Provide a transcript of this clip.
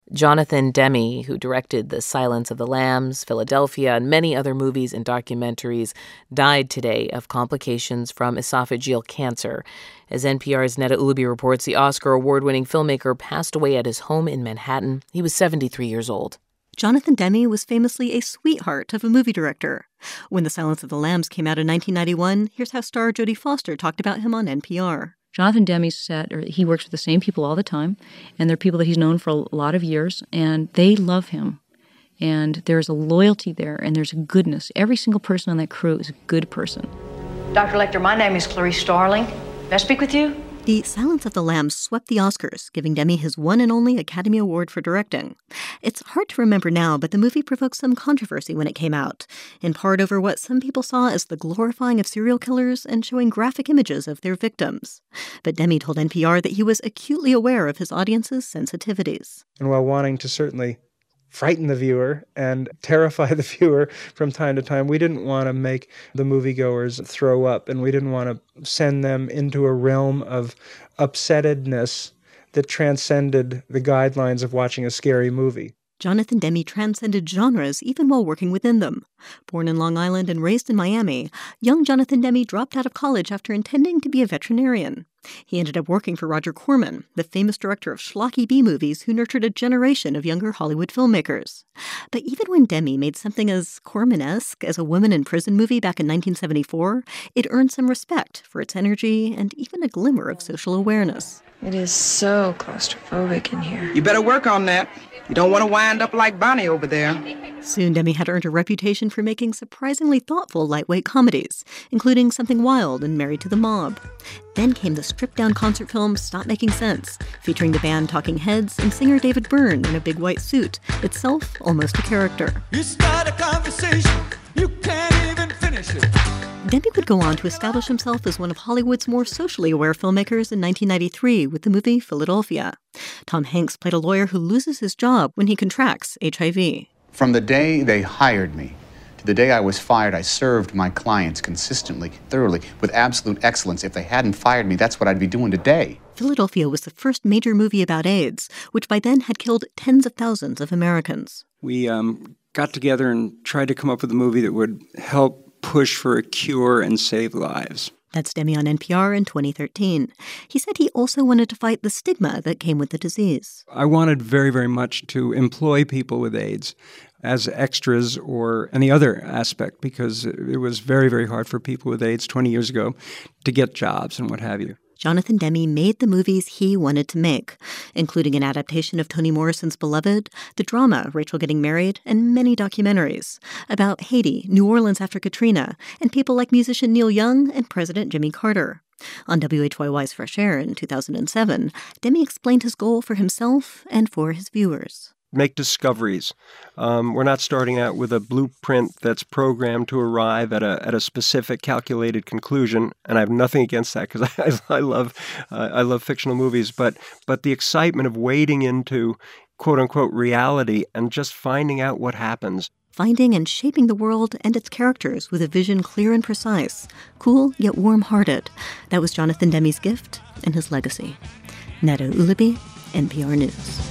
Jonathan Demme, who directed The Silence of the Lambs, Philadelphia, and many other movies and documentaries, died today of complications from esophageal cancer. As NPR's Neda Ulaby reports, the Oscar award-winning filmmaker passed away at his home in Manhattan. He was 73 years old. Jonathan Demme was famously a sweetheart of a movie director. When The Silence of the Lambs came out in 1991, here's how star Jodie Foster talked about him on NPR. Jonathan Demme he works with the same people all the time, and they're people that he's known for a lot of years, and they love him. And there's a loyalty there, and there's a goodness. Every single person on that crew is a good person. Dr. Lecter, my name is Clarice Starling. May I speak with you? The Silence of the Lambs swept the Oscars, giving Demme his one and only Academy Award for directing. It's hard to remember now, but the movie provoked some controversy when it came out, in part over what some people saw as the glorifying of serial killers and showing graphic images of their victims. But Demme told NPR that he was acutely aware of his audience's sensitivities. And while wanting to certainly frighten the viewer and terrify the viewer from time to time, we didn't want to make the moviegoers throw up, and we didn't want to send them into a realm of upsettedness that transcended the guidelines of watching a scary movie. Jonathan Demme transcended genres even while working within them. Born in Long Island and raised in Miami, young Jonathan Demme dropped out of college after intending to be a veterinarian. He ended up working for Roger Corman, the famous director of schlocky B movies who nurtured a generation of younger Hollywood filmmakers. But even when Demme made something as Corman-esque as a woman in prison movie back in 1974, it earned some respect for its energy and even a glimmer of social awareness. It is so claustrophobic in here. You better work on that. You don't want to wind up like Bonnie over there. Soon, Demme had earned a reputation for making surprisingly thoughtful lightweight comedies, including Something Wild and Married to the Mob. Then came the stripped-down concert film Stop Making Sense, featuring the band Talking Heads and singer David Byrne in a big white suit, itself almost a character. You start a conversation, you can't even finish it. Demme would go on to establish himself as one of Hollywood's more socially aware filmmakers in 1993 with the movie Philadelphia. Tom Hanks played a lawyer who loses his job when he contracts HIV. From the day they hired me to the day I was fired, I served my clients consistently, thoroughly, with absolute excellence. If they hadn't fired me, that's what I'd be doing today. Philadelphia was the first major movie about AIDS, which by then had killed tens of thousands of Americans. We got together and tried to come up with a movie that would help push for a cure and save lives. That's Demme on NPR in 2013. He said he also wanted to fight the stigma that came with the disease. I wanted very, very much to employ people with AIDS as extras or any other aspect, because it was very, very hard for people with AIDS 20 years ago to get jobs and what have you. Jonathan Demme made the movies he wanted to make, including an adaptation of Toni Morrison's Beloved, the drama Rachel Getting Married, and many documentaries about Haiti, New Orleans after Katrina, and people like musician Neil Young and President Jimmy Carter. On WHYY's Fresh Air in 2007, Demme explained his goal for himself and for his viewers. Make discoveries. We're not starting out with a blueprint that's programmed to arrive at a specific calculated conclusion, and I have nothing against that because I love fictional movies. But the excitement of wading into quote unquote reality and just finding out what happens. Finding and shaping the world and its characters with a vision clear and precise, cool yet warm-hearted. That was Jonathan Demme's gift and his legacy. Neda Ulaby, NPR News.